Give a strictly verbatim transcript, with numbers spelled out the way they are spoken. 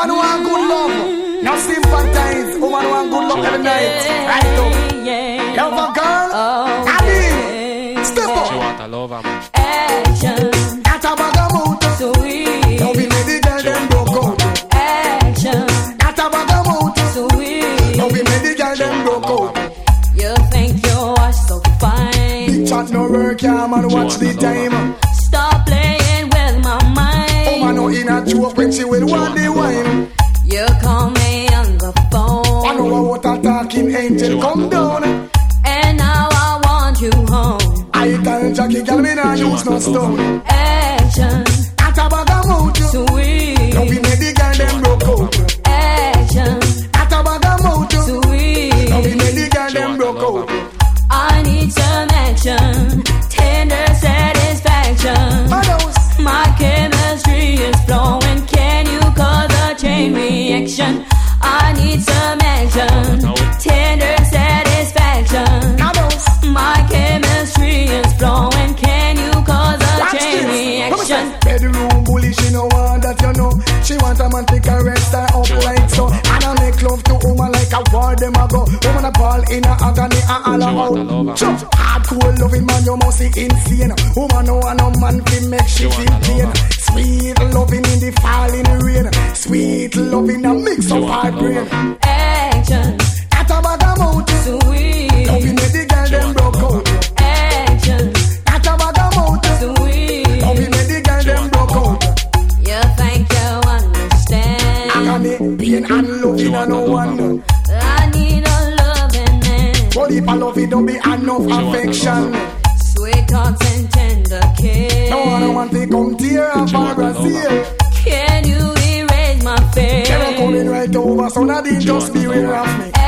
Woman who want good love, now sympathize. Woman who want good love every night. Right up. Love a girl, I mean, step up. She want a lover, man. Action. That's a bag of mood. Sweet. Don't be made the girl them broke out. Action. That's a bag of mood. Sweet. Don't be made the girl them broke out. You think you are so fine. Big chat no work, yeah, man, watch the time. Stop playing with my mind. Oh, man, no in a joke when she will want the wine. You call me on the phone. I know what a talking angel come down. And now I want you home. I tell Jackie, girl, me nah use no stone. Action. That's a bag of mood. Sweet. Don't be made the girl them broke out. Action. That's a bag of mood. Sweet. Don't be made the girl them broke out. I need some action. Tender satisfaction. My chemistry is flowing. Can you cause a chain reaction? I need some action. Tender satisfaction. My chemistry is flowing. Can you cause a chain reaction? Bedroom bully, she no want that you know. She want a man to caress her up like so. And I make love to woman like a war them a go. Woman a ball in a agony and all out. Just hardcore loving man, you must see insane. Woman no want no man to make she feel pain. Sweet loving in the falling rain. Sweet loving a mix of hard brain. Action. At a bag of mood. Sweet. Don't be made the girl them broke out. Action. At a bag of mood. Sweet. Don't be made the girl them broke out. You think you understand? Agony, pain and loving and no one. I need a loving man. But if I love it, don't be enough affection. Sweet talks and tender kiss. No one want to come tear up our Brazil. Can you erase my face? They're coming right over, so now they just be aware of me.